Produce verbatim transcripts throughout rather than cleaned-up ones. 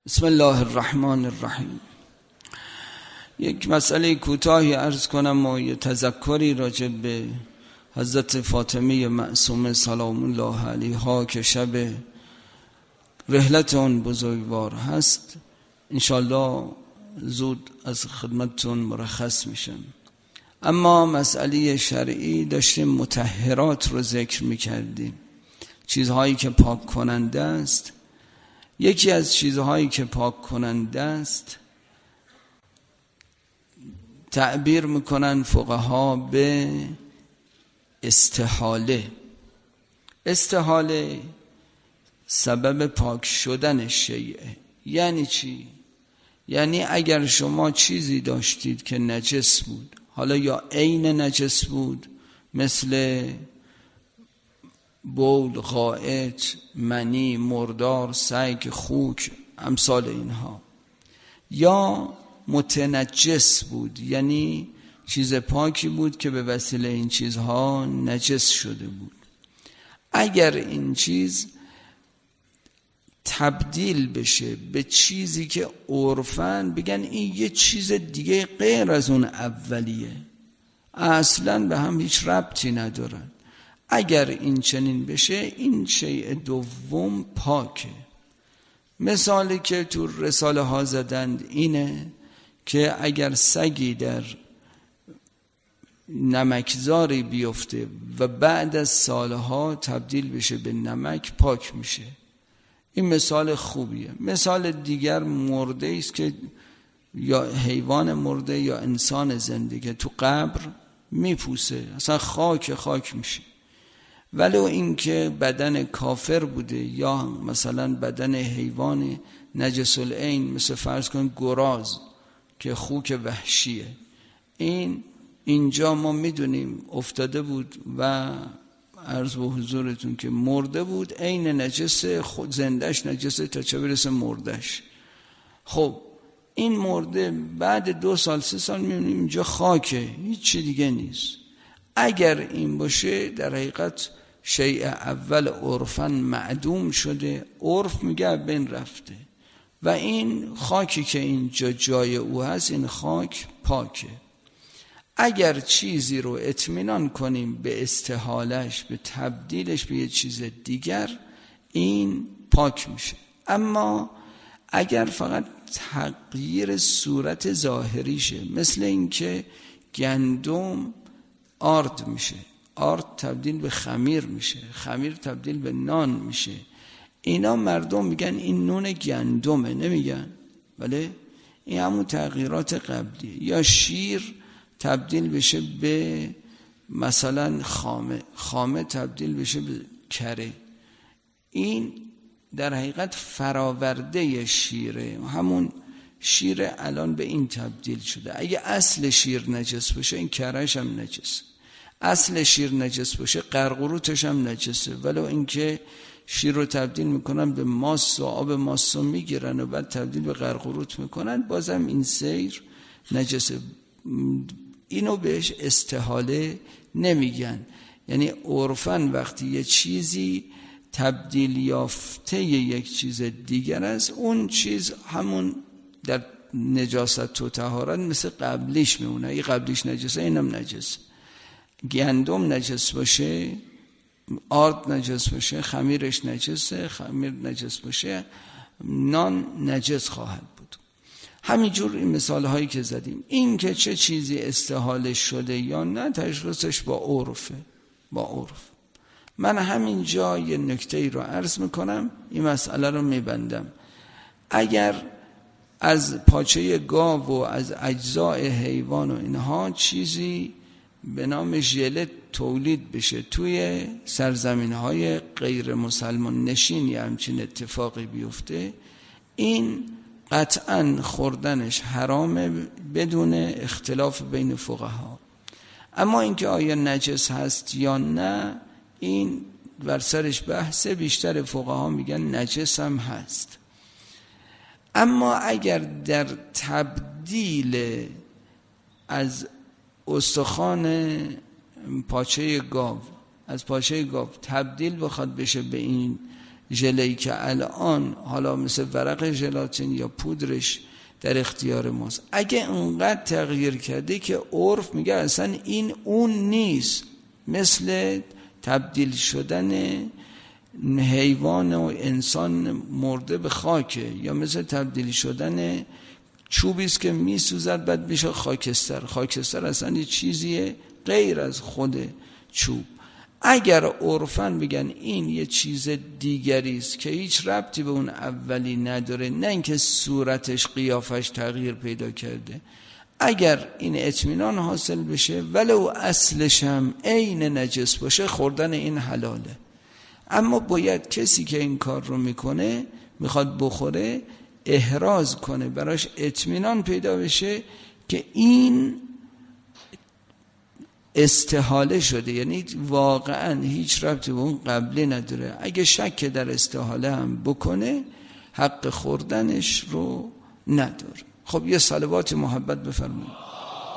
بسم الله الرحمن الرحیم. یک مسئله کوتاهی عرض کنم و یه تذکری راجع به حضرت فاطمه معصومه سلام الله علیها که شب رحلت اون بزرگوار هست انشالله زود از خدمتتون مرخص میشم. اما مسئله شرعی داشتیم مطهرات رو ذکر میکردیم، چیزهایی که پاک کننده است. یکی از چیزهایی که پاک کننده است تعبیر میکنن فقها به استحاله. استحاله سبب پاک شدن شیئه. یعنی چی؟ یعنی اگر شما چیزی داشتید که نجس بود، حالا یا عین نجس بود مثل بول، غائط، منی، مردار، سگ، خوک، امثال اینها، یا متنجس بود یعنی چیز پاکی بود که به وسیله این چیزها نجس شده بود. اگر این چیز تبدیل بشه به چیزی که عرفاً بگن این یه چیز دیگه غیر از اون اولیه، اصلاً به هم هیچ ربطی ندارن، اگر این چنین بشه این شیء دوم پاکه. مثالی که تو رساله ها زدند اینه که اگر سگی در نمکزاری بیفته و بعد از سالها تبدیل بشه به نمک پاک میشه. این مثال خوبیه. مثال دیگر مرده است که یا حیوان مرده یا انسان زنده که تو قبر میپوسه، اصلا خاک خاک میشه. ولو اینکه بدن کافر بوده یا مثلا بدن حیوان نجس العین مثل فرض کن گراز که خوک وحشیه، این اینجا ما میدونیم افتاده بود و عرض به حضورتون که مرده بود، عین نجس، خود زندش نجسه تا چه برسه مردش. خب این مرده بعد دو سال سه سال میبینیم اینجا خاکه، هیچ چی دیگه نیست. اگر این باشه در حقیقت شیء اول عرفاً معدوم شده، عرف میگه بین رفته و این خاکی که اینجا جای او هست این خاک پاکه. اگر چیزی رو اطمینان کنیم به استحالش، به تبدیلش به یه چیز دیگر، این پاک میشه. اما اگر فقط تغییر صورت ظاهریشه، مثل اینکه گندم آرد میشه، آرد تبدیل به خمیر میشه، خمیر تبدیل به نان میشه، اینا مردم میگن این نون گندمه، نمیگن؟ بله، این همون تغییرات قبلی. یا شیر تبدیل بشه به مثلا خامه، خامه تبدیل بشه به کره، این در حقیقت فراورده شیره، همون شیر الان به این تبدیل شده. اگه اصل شیر نجس باشه این کرهش هم نجسه، اصل شیر نجس باشه قرقروتش هم نجسه، ولو اینکه شیر رو تبدیل میکنن به ماست و آب ماست رو میگیرن و بعد تبدیل به قرقروت میکنن، بازم این سیر نجسه. اینو بهش استحاله نمیگن. یعنی عرفاً وقتی یه چیزی تبدیل یافته یک چیز دیگر است، اون چیز همون در نجاست و طهارت مثل قبلیش میمونه. این قبلیش نجسه، اینم نجسه. گندم نجس باشه، آرد نجس باشه، خمیرش نجسه، خمیر نجس باشه، نان نجس خواهد بود. همینجور این مثال هایی که زدیم. این که چه چیزی استحاله شده یا نه تشخیصش با عرفه، با عرف. من همینجا یه نکته ای رو عرض میکنم، این مسئله رو میبندم. اگر از پاچه گاو و از اجزاء حیوان و اینها چیزی به نام ژله تولید بشه توی سرزمین های غیر مسلمان نشین یا همچین اتفاقی بیفته، این قطعاً خوردنش حرامه بدون اختلاف بین فقها. اما اینکه آیا نجس هست یا نه این بر سرش بحثه، بیشتر فقها میگن نجس هم هست. اما اگر در تبدیل از استخوان پاچه گاو، از پاچه گاو تبدیل بخواد بشه به این ژله‌ای که الان حالا مثل ورق ژلاتین یا پودرش در اختیار ماست، اگه انقدر تغییر کرده که عرف میگه اصلا این اون نیست، مثل تبدیل شدن حیوان و انسان مرده به خاکه، یا مثل تبدیل شدن چوبی است که میسوزد بعد میشه خاکستر. خاکستر اصلا یه چیزیه غیر از خود چوب. اگر عرفاً بگن این یه چیز دیگری است که هیچ ربطی به اون اولی نداره، نه اینکه صورتش قیافش تغییر پیدا کرده، اگر این اطمینان حاصل بشه ولو اصلش هم عین نجس باشه خوردن این حلاله. اما باید کسی که این کار رو میکنه میخواد بخوره احراز کنه، براش اطمینان پیدا بشه که این استحاله شده، یعنی واقعا هیچ ربطی به اون قبلی نداره. اگه شک در استحاله هم بکنه حق خوردنش رو نداره. خب یه صلوات محبت بفرمایید.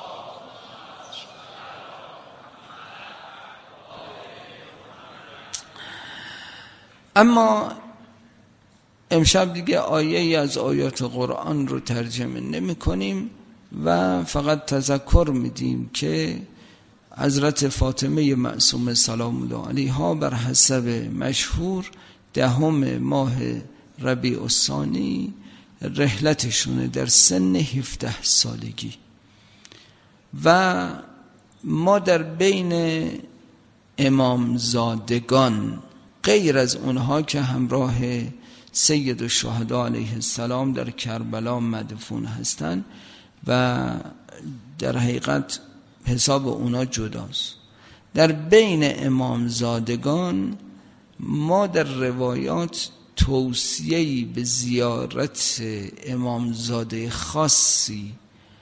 اما امشب دیگه آیه از آیات قرآن رو ترجمه نمی کنیم و فقط تذکر میدیم که حضرت فاطمه معصومه سلام الله علیها بر حسب مشهور دهم ماه ربیع الثانی رحلتشونه در سن هفده سالگی و ما در بین امامزادگان غیر از اونها که همراه سید الشهدا علیه السلام در کربلا مدفون هستند و در حقیقت حساب اونا جداست، در بین امامزادگان ما در روایات توصیه‌ای به زیارت امامزاده خاصی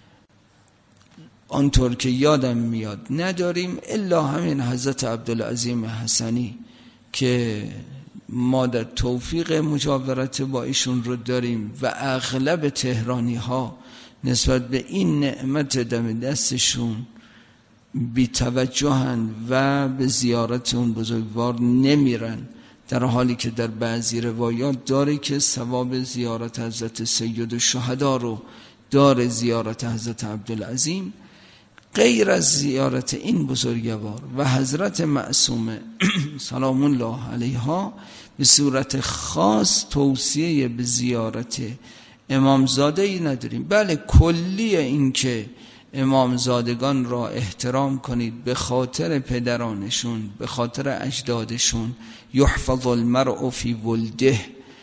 آنطور که یادم میاد نداریم، الا همین حضرت عبدالعظیم حسنی که ما در توفیق مجاورت با ایشون رو داریم و اغلب تهرانی ها نسبت به این نعمت دم دستشون بی توجهن و به زیارت اون بزرگوار نمیرن، در حالی که در بعضی روایات داره که ثواب زیارت حضرت سید الشهدا رو داره زیارت حضرت عبدالعظیم. غیر از زیارت این بزرگوار و حضرت معصومه سلام الله علیها به صورت خاص توصیه به زیارت امامزاده ای نداریم. بله کلی این که امامزادگان را احترام کنید به خاطر پدرانشون، به خاطر اجدادشون، یحفظ المرء فی ولده،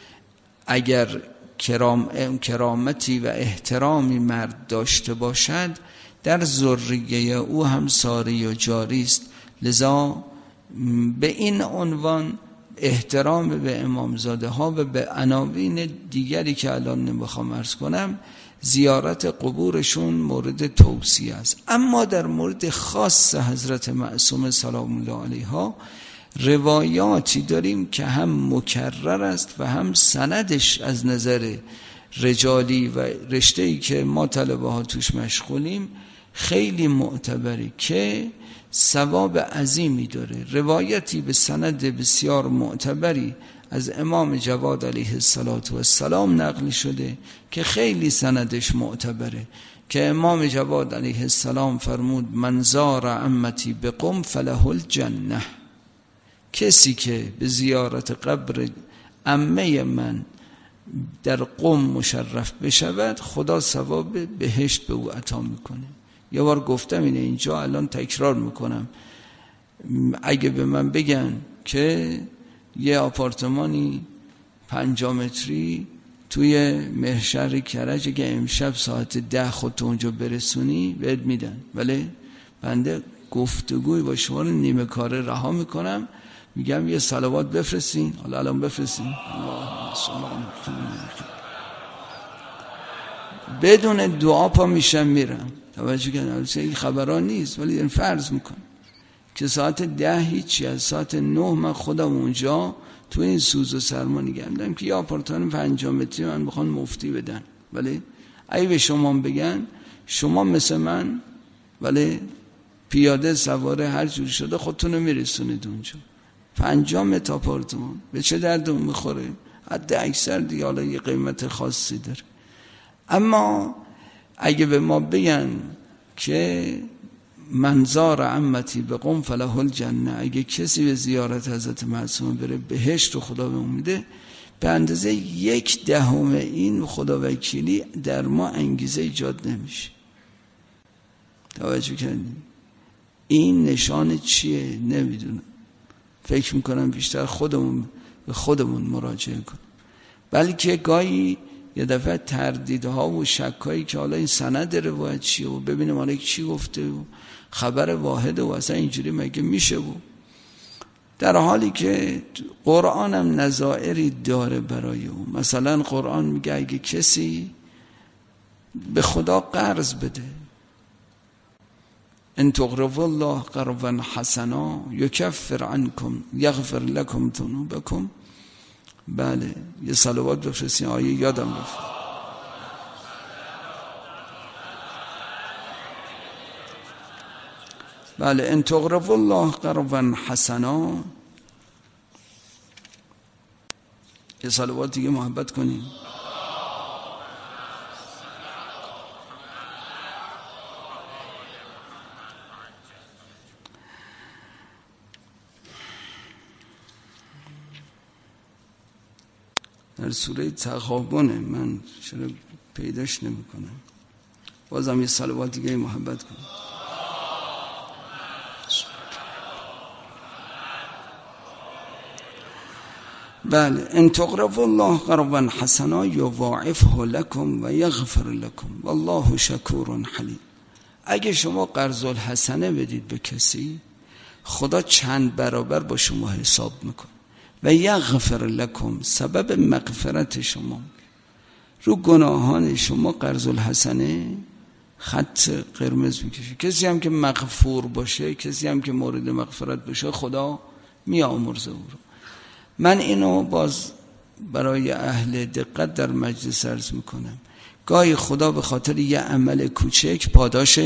اگر کرام کرامتی و احترامی مرد داشته باشد در ذریه او هم ساری و جاری است. لذا به این عنوان احترام به امامزاده ها و به عناوین دیگری که الان نمیخوام عرض کنم زیارت قبورشون مورد توصیه است. اما در مورد خاص حضرت معصومه سلام الله علیها روایاتی داریم که هم مکرر است و هم سندش از نظر رجالی و رشته‌ای که ما طلبه ها توش مشغولیم خیلی معتبری که ثواب عظیمی داره. روایتی به سند بسیار معتبری از امام جواد علیه السلام نقل شده که خیلی سندش معتبره که امام جواد علیه السلام فرمود من زار عمتی بقم فله الجنه، کسی که به زیارت قبر عمه من در قم مشرف بشود خدا ثواب بهشت به او عطا میکنه. یه بار گفتم اینه، اینجا الان تکرار میکنم، اگه به من بگن که یه آپارتمانی پنجاه متری توی مهشهر کرج اگه امشب ساعت ده خودت اونجا برسونی بهت میدن، ولی بنده گفتگوی با شما رو نیمه کاره رها میکنم، میگم یه صلوات بفرستین، حالا الان بفرستین بدون دعا پا میشم میرم. توجه کردن این خبران نیست ولی این فرض میکنم که ساعت ده هیچی، از ساعت نه من خودم اونجا تو این سوز و سرما نگه میدم که یه آپارتمان پنجاه متری من بخوان مفتی بدن. ولی اگه به شما بگن شما مثل من ولی پیاده سواره هر جور شده خودتون رو میرسونید اونجا، پنجاه متر آپارتمان به چه درد اون میخوره؟ حد اکثر دیگه حالا یه قیمت خاصی داره. اما اگه به ما بگن که منظار عمتی به قم فله الجنه، اگه کسی به زیارت حضرت معصومه بره بهشت رو خدا به اون میده، به اندازه یک دهم این خدا وکیلی در ما انگیزه ایجاد نمیشه. توجه کردیم؟ این نشان چیه؟ نمیدونم. فکر میکنم بیشتر خودمون به خودمون مراجعه کنیم، بلکه گاهی یه دفعه تردیدها و شکایی که حالا این سند روایت چیه و ببینیم حالا چی گفته و خبر واحده و اصلا اینجوری مگه میشه، و در حالی که قرآن هم نظائری داره برای اون. مثلا قرآن میگه اگه کسی به خدا قرض بده، ان تقرضوا الله قرضا حسنا یکفر عنکم یغفر لکم ذنوبکم. بله یه صلوات بفرستین، آیه یادم رفت. بله ان تقرضوا الله قرضا حسنا. یه صلوات دیگه محبت کنین. در سوره تغابنه، من چرا پیداش نمی کنم. بازم یه صلوات دیگه محبت کنم. بله ان تقرضوا الله قرضا حسنا یضاعفه لكم و یغفر لكم والله شکور حلیم. اگه شما قرض الحسنه بدید به کسی، خدا چند برابر با شما حساب میکنه. و یغفر لکم، سبب مغفرت شما رو گناهان شما قرض الحسنه خط قرمز میکشه. کسی هم که مغفور باشه، کسی هم که مورد مغفرت باشه، خدا میامرزه او رو. من اینو باز برای اهل دقت در مجلس عرض میکنم. گاهی خدا به خاطر یه عمل کوچک پاداش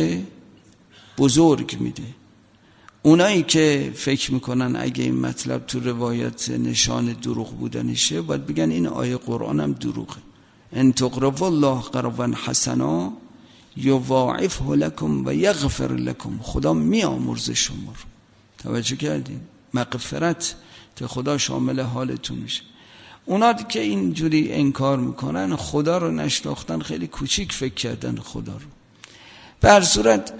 بزرگ میده. اونایی که فکر میکنن اگه این مطلب تو روایت نشان دروغ بودنشه، باید بگن این آیه قرآن هم دروغه. ان تقرضوا الله قرضا حسنا یضاعفه لكم و یغفر لكم. خدا میامرزه شما رو. توجه کردین؟ مغفرت که خدا شامل حالتون میشه. اونا که اینجوری انکار میکنن، خدا رو نشناختن، خیلی کوچیک فکر کردن خدا رو. به هر صورت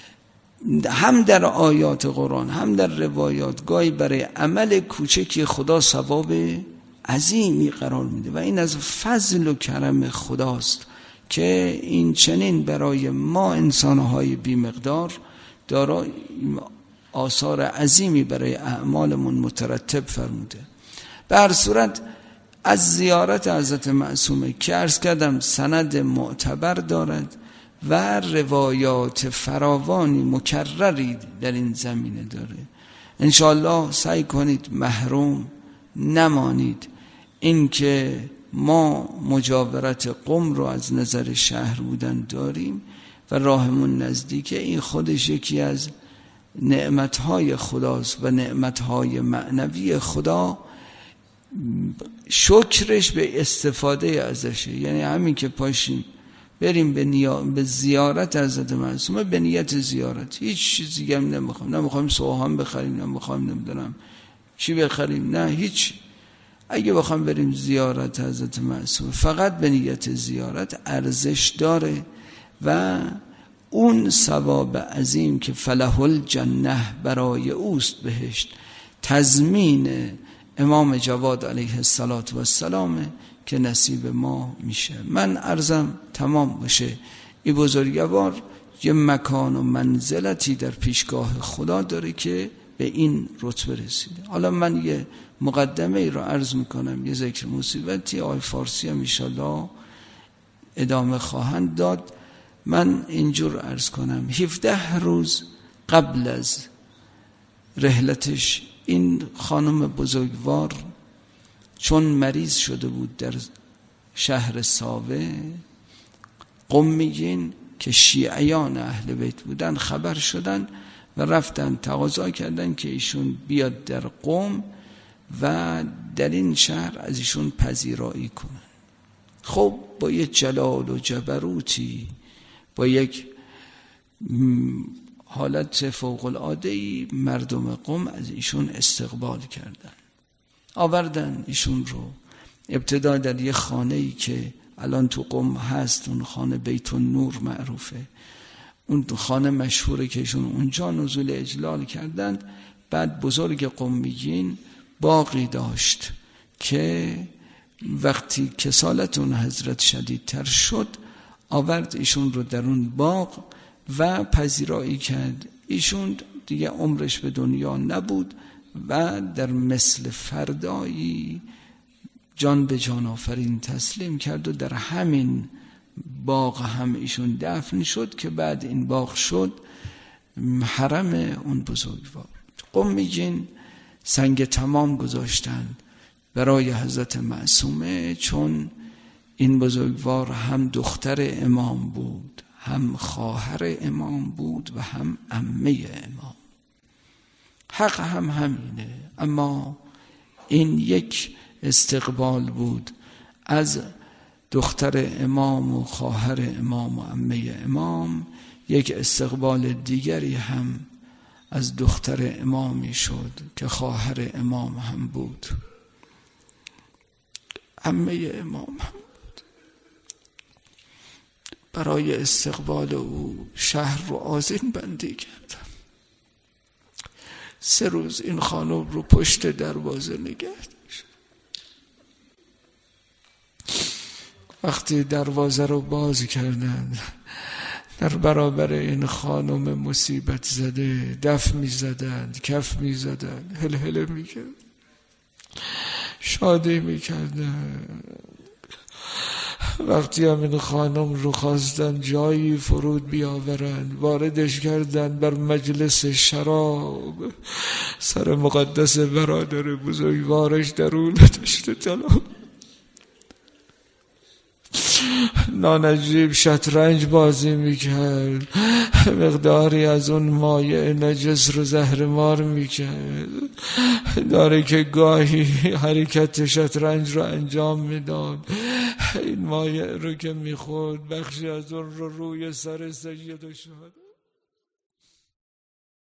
هم در آیات قرآن هم در روایات گاهی برای عمل کوچکی خدا ثواب عظیمی قرار میده و این از فضل و کرم خداست که این چنین برای ما انسانهای بی مقدار دارای آثار عظیمی برای اعمالمون مترتب فرموده. به هر صورت از زیارت حضرت معصومه که عرض کردم سند معتبر دارد و روایات فراوانی مکرری در این زمینه داره. انشاءالله سعی کنید محروم نمانید. این که ما مجاورت قم رو از نظر شهر بودن داریم و راهمون نزدیکه، این خودش یکی از نعمتهای خداست و نعمتهای معنوی خدا. شکرش به استفاده ازشه. یعنی همین که پاشیم بریم به, نیا... به زیارت حضرت معصومه به نیت زیارت، هیچ چیزی هم نمیخوایم، نمیخوایم سوهان بخریم، نمیخوایم نمیدونم چی بخریم، نه هیچ. اگه بخوایم بریم زیارت حضرت معصومه فقط به نیت زیارت ارزش داره و اون ثواب عظیم که فله الجنه برای اوست بهشت، تضمین امام جواد علیه السلام که نصیب ما میشه. من عرضم تمام باشه. این بزرگوار یه مکان و منزلتی در پیشگاه خدا داره که به این رتبه رسیده. حالا من یه مقدمه ای رو عرض میکنم، یه ذکر مصیبتی آی فارسی هم انشالله ادامه خواهند داد. من اینجور عرض کنم هفده روز قبل از رحلتش این خانم بزرگوار چون مریض شده بود در شهر ساوه، قمیین که شیعیان اهل بیت بودن خبر شدن و رفتن تقاضا کردن که ایشون بیاد در قم و در این شهر از ایشون پذیرایی کنن. خب با یک جلال و جبروتی، با یک حالت فوق العاده‌ای مردم قم از ایشون استقبال کردن. آوردن ایشون رو ابتدا در یه خانه‌ای که الان تو قم هست، اون خانه بیت النور معروفه، اون خانه مشهوره که ایشون اونجا نزول اجلال کردند. بعد بزرگ قمیین باقی داشت که وقتی کسالت اون حضرت شدیدتر شد آورد ایشون رو در اون باغ و پذیرایی کرد. ایشون دیگه عمرش به دنیا نبود و در مثل فردایی جان به جان آفرین تسلیم کرد و در همین باغ هم ایشون دفن شد که بعد این باغ شد حرم اون بزرگوار. قمیین سنگ تمام گذاشتند برای حضرت معصومه، چون این بزرگوار هم دختر امام بود، هم خواهر امام بود و هم عمه امام. حق هم همینه، اما این یک استقبال بود از دختر امام و خواهر امام و عمه امام. یک استقبال دیگری هم از دختر امامی شد که خواهر امام هم بود، عمه امام هم بود. برای استقبال او شهر رو آذین بندی کردن. سه روز این خانم رو پشت دروازه نگه داشت. وقتی دروازه رو باز کردن در برابر این خانم مصیبت زده دف می زدند، کف می زدند، هل هله می کرد، شادی می کردند. وقتی هم این خانم رو خواستن جایی فرود بیاورند واردش کردند بر مجلس شراب. سر مقدس برادر بزرگوارش درون دشت طلا، نانجیب شطرنج بازی میکرد، مقداری از اون مایع نجس رو زهرمار میکرد، داره که گاهی حرکت شطرنج رو انجام میداد، این مایع رو که میخورد بخشی از اون رو روی سر سید شد.